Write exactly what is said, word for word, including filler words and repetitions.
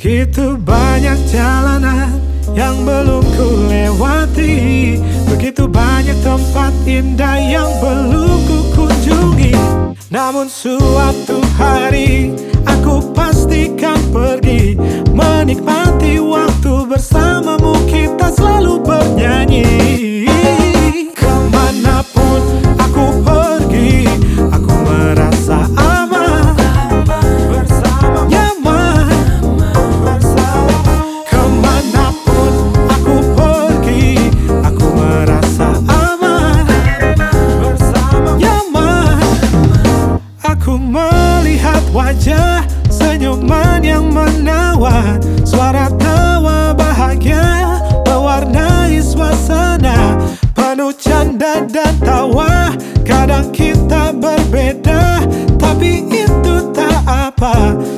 Begitu banyak jalanan yang belum ku lewati, begitu banyak tempat indah yang belum ku kunjungi. Namun suatu hari aku pastikan pergi, menikmati waktu bersamamu, kita selalu bernyanyi. Kemanapun aku pergi, aku merasa aman bersama, nyaman bersama. Kemanapun aku pergi, aku merasa aman bersama, nyaman. Aku melihat wajah, senyuman yang menawan, suara tawa bahagia mewarnai suasana, penuh canda dan tawa. Kadang kita berbeda, tapi itu tak apa.